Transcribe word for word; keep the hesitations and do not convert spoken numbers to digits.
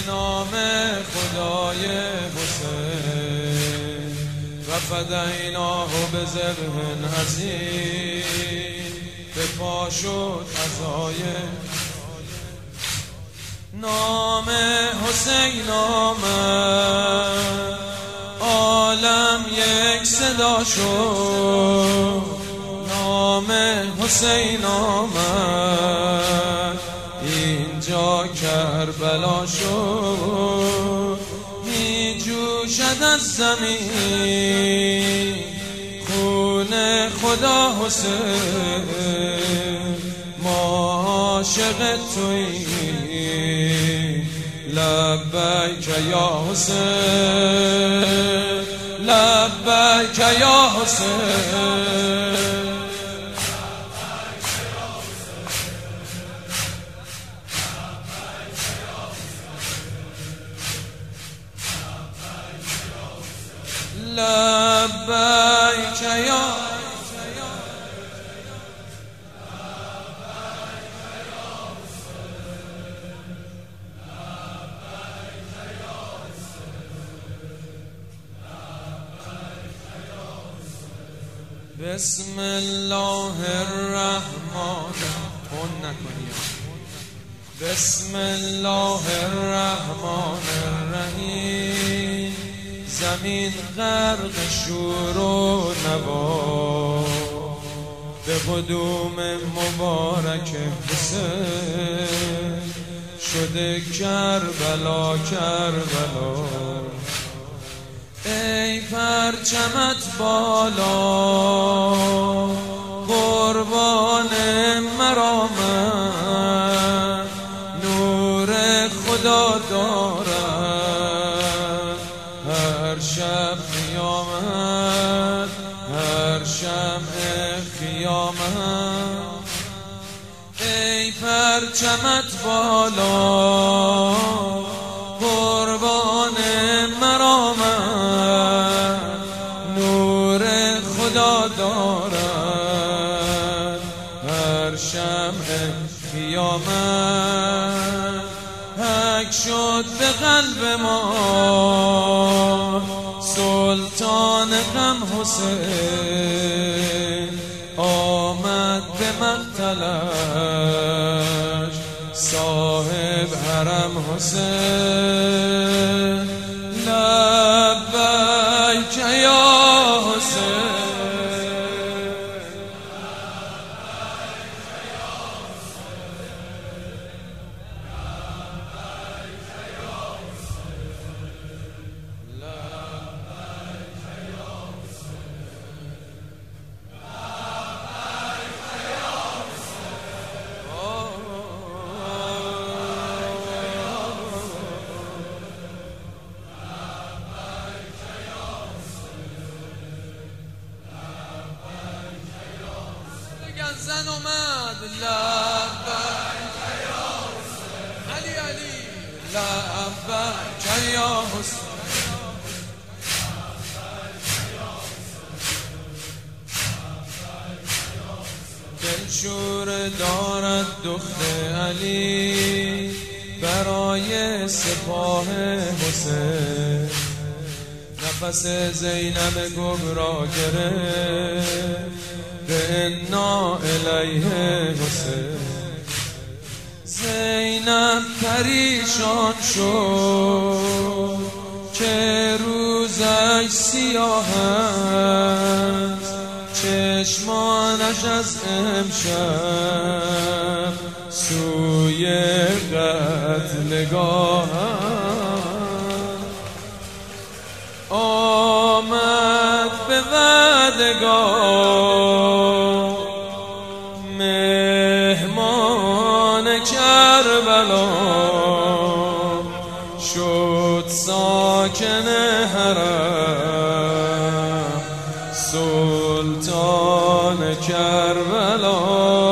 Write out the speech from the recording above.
نام خدای حسین و فدیناه به ذبح عظیم. به پا شد عزای نام حسین آمد، عالم یک صدا شد. نام حسین آمد، اینجا کربلا شد. می جوشد از زمین خون خدا حسین، ما عاشق توییم. لبیک یا حسین، لبیک یا حسین. لبیک یا بسم الله الرحمن اون نکنی بسم الله الرحمن الرحیم. زمین غرق شور و نوا به قدوم مبارک حسین. شده کربلا کربلا، ای پرچمت بالا قربان مرامت. نور خدا دارد هر شب قیامت، هر شمع قیامت. ای پرچمت بالا قربان مرامت. نور خدا دارد هر شمع قیامت. حک شد به قلب ما سلطان غم حسین. آمد به مقتلش صاحب حرم حسین. لبیک یا حسین. زن اومد لبیک یا حسین. علی علی لبیک یا حسین. دلشور دارد دخت علی برای سپاه حسین. نفس زینب گبرا گرفت به انا الیه حسین. زینب پریشان شد که روزش سیاه است. چشمانش از امشب سوی قتلگاه آمد به وعدگاه. مهمان کربلا شد ساکن حرم سلطان کربلا.